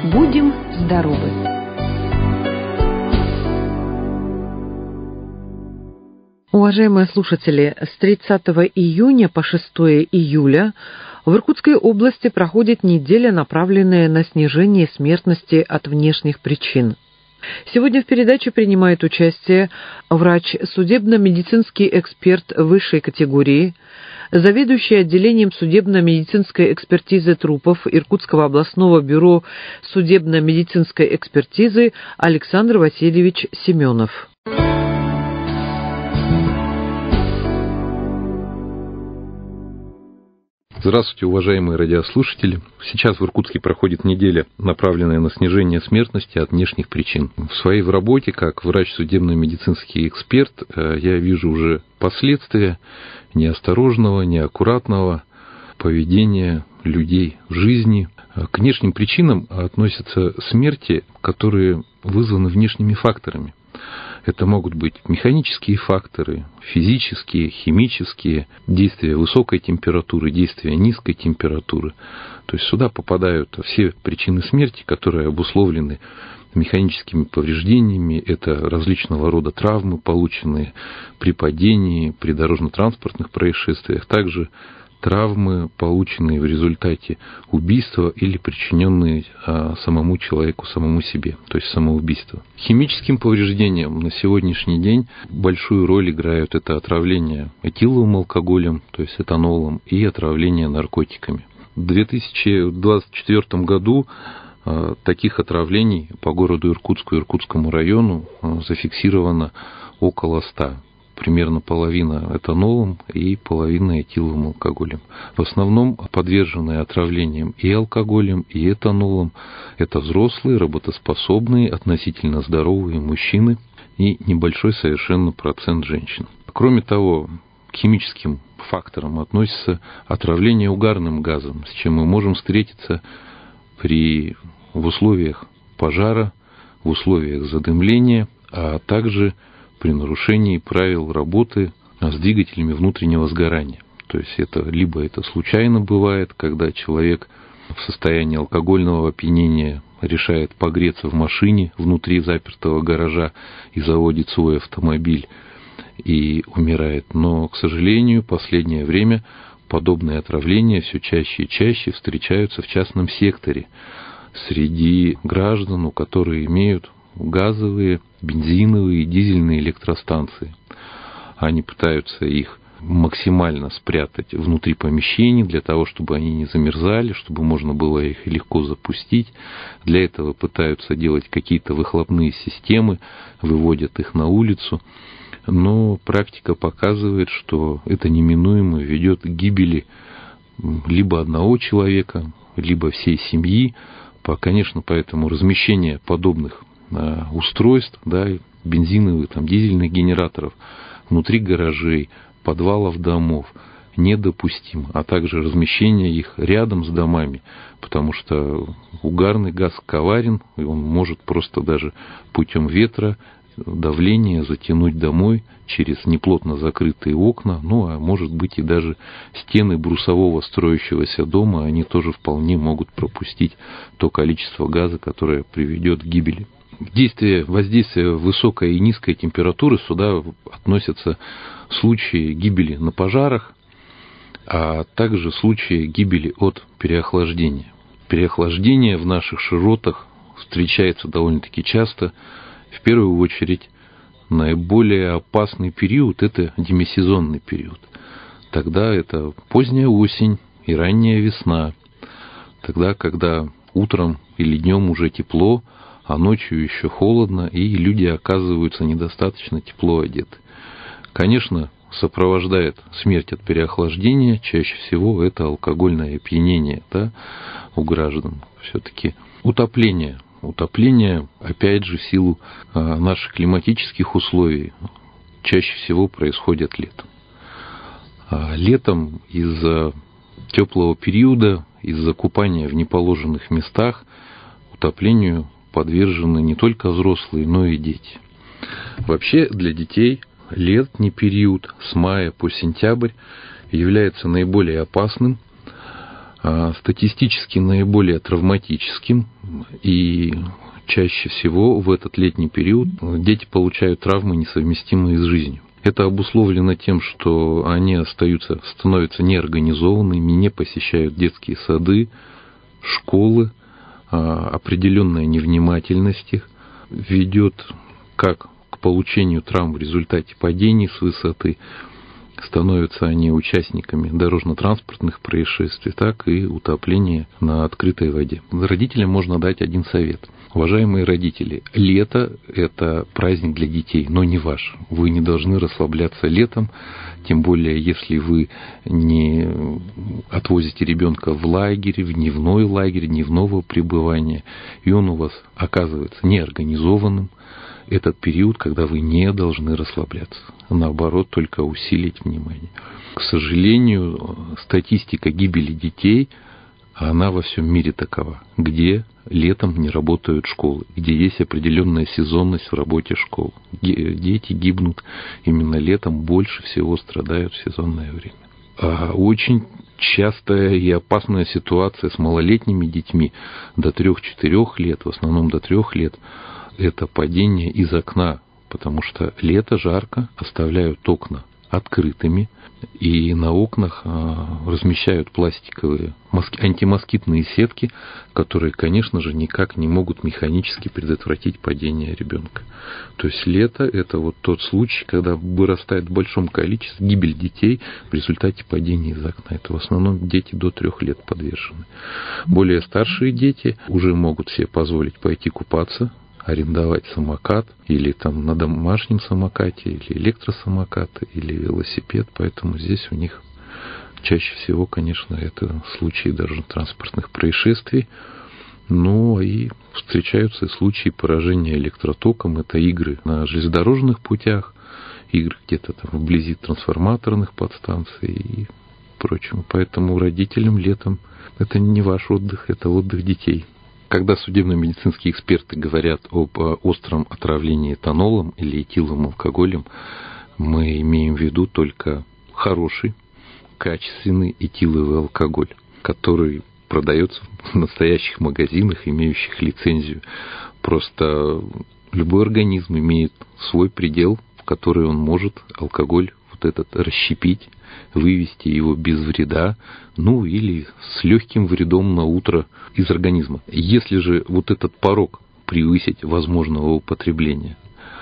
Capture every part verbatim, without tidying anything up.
Будем здоровы! Уважаемые слушатели, с тридцатого июня по шестое июля в Иркутской области проходит неделя, направленная на снижение смертности от внешних причин. Сегодня в передаче принимает участие врач, судебно-медицинский эксперт высшей категории, заведующий отделением судебно-медицинской экспертизы трупов Иркутского областного бюро судебно-медицинской экспертизы Александр Васильевич Семенов. Здравствуйте, уважаемые радиослушатели. Сейчас в Иркутске проходит неделя, направленная на снижение смертности от внешних причин. В своей работе, как врач судебно-медицинский эксперт, я вижу уже последствия неосторожного, неаккуратного поведения людей в жизни. К внешним причинам относятся смерти, которые вызваны внешними факторами. Это могут быть механические факторы, физические, химические, действия высокой температуры, действия низкой температуры. То есть сюда попадают все причины смерти, которые обусловлены механическими повреждениями. Это различного рода травмы, полученные при падении, при дорожно-транспортных происшествиях. Также травмы, полученные в результате убийства или причиненные а, самому человеку, самому себе, то есть самоубийство. Химическим повреждением на сегодняшний день большую роль играют это отравление этиловым алкоголем, то есть этанолом, и отравление наркотиками. В две тысячи двадцать четвёртом году а, таких отравлений по городу Иркутску и Иркутскому району а, зафиксировано около ста. Примерно половина этанолом и половина этиловым алкоголем. В основном подверженные отравлениям и алкоголем, и этанолом это взрослые, работоспособные, относительно здоровые мужчины и небольшой совершенно процент женщин. Кроме того, к химическим факторам относится отравление угарным газом, с чем мы можем встретиться при, в условиях пожара, в условиях задымления, а также при нарушении правил работы с двигателями внутреннего сгорания. То есть это либо это случайно бывает, когда человек в состоянии алкогольного опьянения решает погреться в машине внутри запертого гаража и заводит свой автомобиль и умирает. Но, к сожалению, в последнее время подобные отравления все чаще и чаще встречаются в частном секторе среди граждан, у которых имеют газовые, бензиновые, дизельные электростанции. Они пытаются их максимально спрятать внутри помещений, для того, чтобы они не замерзали, чтобы можно было их легко запустить. Для этого пытаются делать какие-то выхлопные системы, выводят их на улицу. Но практика показывает, что это неминуемо ведет к гибели либо одного человека, либо всей семьи. Конечно, поэтому размещение подобных устройств, да, бензиновых, там, дизельных генераторов внутри гаражей, подвалов домов недопустимо, а также размещение их рядом с домами, потому что угарный газ коварен, и он может просто даже путем ветра, давления затянуть домой через неплотно закрытые окна, ну а может быть и даже стены брусового строящегося дома, они тоже вполне могут пропустить то количество газа, которое приведет к гибели. Действие, воздействие высокой и низкой температуры, сюда относятся случаи гибели на пожарах, а также случаи гибели от переохлаждения. Переохлаждение в наших широтах встречается довольно-таки часто. В первую очередь, наиболее опасный период – это демисезонный период. Тогда это поздняя осень и ранняя весна. Тогда, когда утром или днем уже тепло, а ночью еще холодно, и люди оказываются недостаточно тепло одеты. Конечно, сопровождает смерть от переохлаждения, чаще всего это алкогольное опьянение, да, у граждан. Все-таки утопление. Утопление, опять же, в силу наших климатических условий, чаще всего происходит летом. А летом из-за теплого периода, из-за купания в неположенных местах утоплению подвержены не только взрослые, но и дети. Вообще для детей летний период с мая по сентябрь является наиболее опасным. Статистически наиболее травматическим, и чаще всего в этот летний период дети получают травмы, несовместимые с жизнью. Это обусловлено тем, что они остаются, становятся неорганизованными, не посещают детские сады, школы, определенная невнимательность их ведет как к получению травм в результате падений с высоты, становятся они участниками дорожно-транспортных происшествий, так и утопления на открытой воде. Родителям можно дать один совет. Уважаемые родители, лето – это праздник для детей, но не ваш. Вы не должны расслабляться летом, тем более, если вы не отвозите ребенка в лагерь, в дневной лагерь, дневного пребывания, и он у вас оказывается неорганизованным. Этот период, когда вы не должны расслабляться, наоборот, только усилить внимание. К сожалению, статистика гибели детей, она во всем мире такова, где летом не работают школы, где есть определенная сезонность в работе школ. Дети гибнут именно летом, больше всего страдают в сезонное время. А очень частая и опасная ситуация с малолетними детьми до трех-четырех лет, в основном до трех лет, это падение из окна, потому что лето жарко, оставляют окна открытыми, и на окнах размещают пластиковые антимоскитные сетки, которые, конечно же, никак не могут механически предотвратить падение ребенка. То есть лето – это вот тот случай, когда вырастает в большом количестве гибель детей в результате падения из окна. Это в основном дети до трех лет подвержены. Более старшие дети уже могут себе позволить пойти купаться, арендовать самокат или там на домашнем самокате, или электросамокат, или велосипед, поэтому здесь у них чаще всего, конечно, это случаи дорожно-транспортных происшествий. Ну и встречаются и случаи поражения электротоком, это игры на железнодорожных путях, игры где-то там вблизи трансформаторных подстанций и прочему. Поэтому родителям летом это не ваш отдых, это отдых детей. Когда судебно-медицинские эксперты говорят об остром отравлении этанолом или этиловым алкоголем, мы имеем в виду только хороший, качественный этиловый алкоголь, который продается в настоящих магазинах, имеющих лицензию. Просто любой организм имеет свой предел, в который он может алкоголь вот этот расщепить, вывести его без вреда, ну или с легким вредом на утро из организма. Если же вот этот порог превысить возможного употребления,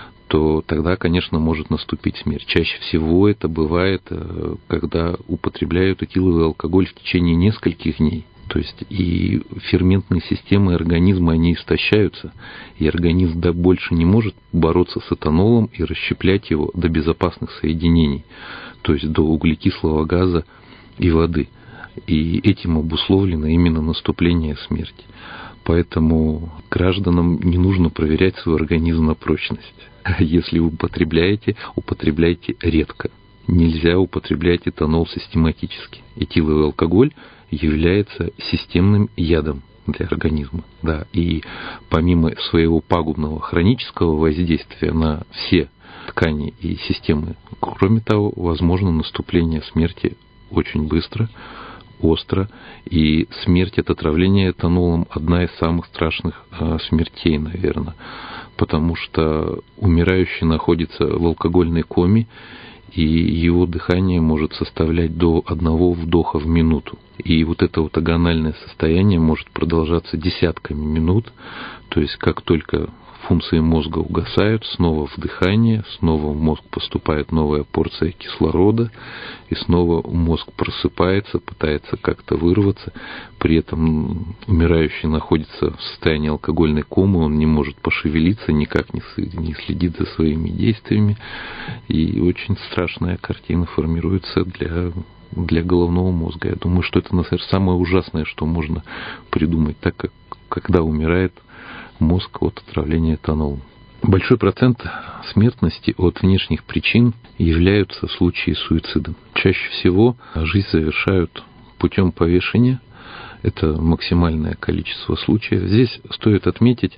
то тогда, конечно, может наступить смерть. Чаще всего это бывает, когда употребляют этиловый алкоголь в течение нескольких дней. То есть и ферментные системы организма, они истощаются, и организм да, больше не может бороться с этанолом и расщеплять его до безопасных соединений, то есть до углекислого газа и воды. И этим обусловлено именно наступление смерти. Поэтому гражданам не нужно проверять свой организм на прочность. Если вы употребляете, употребляйте редко. Нельзя употреблять этанол систематически. Этиловый алкоголь является системным ядом для организма. Да, и помимо своего пагубного хронического воздействия на все ткани и системы, кроме того, возможно наступление смерти очень быстро, остро, и смерть от отравления этанолом одна из самых страшных смертей, наверное, потому что умирающий находится в алкогольной коме, и его дыхание может составлять до одного вдоха в минуту. И вот это вот агональное состояние может продолжаться десятками минут, то есть как только функции мозга угасают, снова вдыхание, снова в мозг поступает новая порция кислорода, и снова мозг просыпается, пытается как-то вырваться. При этом умирающий находится в состоянии алкогольной комы, он не может пошевелиться, никак не следит за своими действиями. И очень страшная картина формируется для, для головного мозга. Я думаю, что это, наверное, самое ужасное, что можно придумать, так как когда умирает мозг от отравления этанолом. Большой процент смертности от внешних причин являются случаи суицида. Чаще всего жизнь завершают путем повешения. Это максимальное количество случаев. Здесь стоит отметить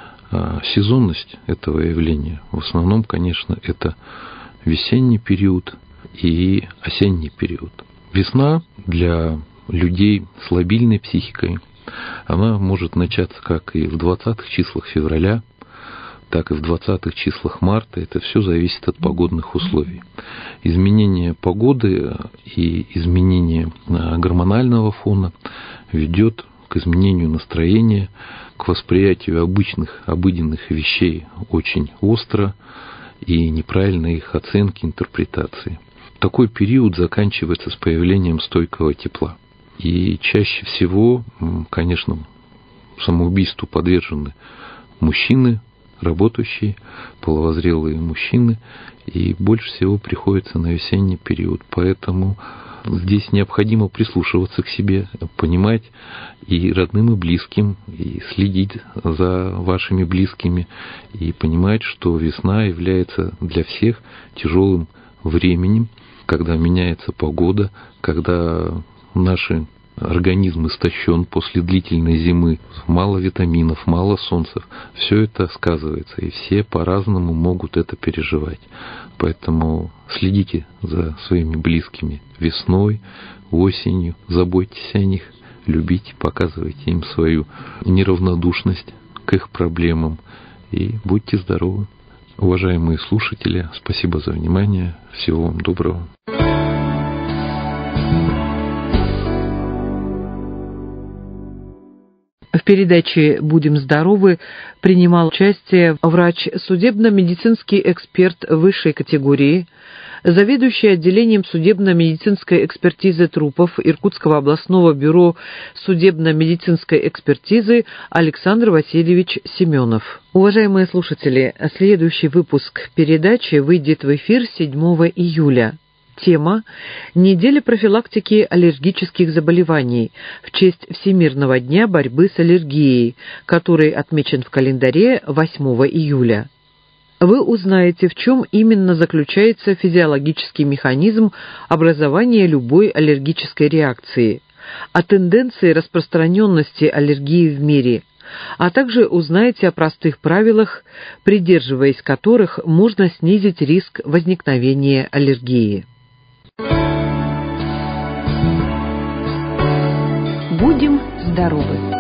сезонность этого явления. В основном, конечно, это весенний период и осенний период. Весна для людей с лабильной психикой, она может начаться как и в двадцатых числах февраля, так и в двадцатых числах марта. Это все зависит от погодных условий. Изменение погоды и изменение гормонального фона ведет к изменению настроения, к восприятию обычных, обыденных вещей очень остро и неправильной их оценки, интерпретации. Такой период заканчивается с появлением стойкого тепла. И чаще всего, конечно, самоубийству подвержены мужчины, работающие, половозрелые мужчины, и больше всего приходится на весенний период. Поэтому здесь необходимо прислушиваться к себе, понимать и родным, и близким, и следить за вашими близкими, и понимать, что весна является для всех тяжелым временем, когда меняется погода, когда наши организм истощен после длительной зимы, мало витаминов, мало солнца. Все это сказывается, и все по-разному могут это переживать. Поэтому следите за своими близкими весной, осенью, заботьтесь о них, любите, показывайте им свою неравнодушность к их проблемам и будьте здоровы. Уважаемые слушатели, спасибо за внимание. Всего вам доброго. В передаче «Будем здоровы» принимал участие врач, судебно-медицинский эксперт высшей категории, заведующий отделением судебно-медицинской экспертизы трупов Иркутского областного бюро судебно-медицинской экспертизы Александр Васильевич Семенов. Уважаемые слушатели, следующий выпуск передачи выйдет в эфир седьмого июля. Тема «Неделя профилактики аллергических заболеваний» в честь Всемирного дня борьбы с аллергией, который отмечен в календаре восьмого июля. Вы узнаете, в чем именно заключается физиологический механизм образования любой аллергической реакции, о тенденции распространенности аллергии в мире, а также узнаете о простых правилах, придерживаясь которых можно снизить риск возникновения аллергии. Будем здоровы!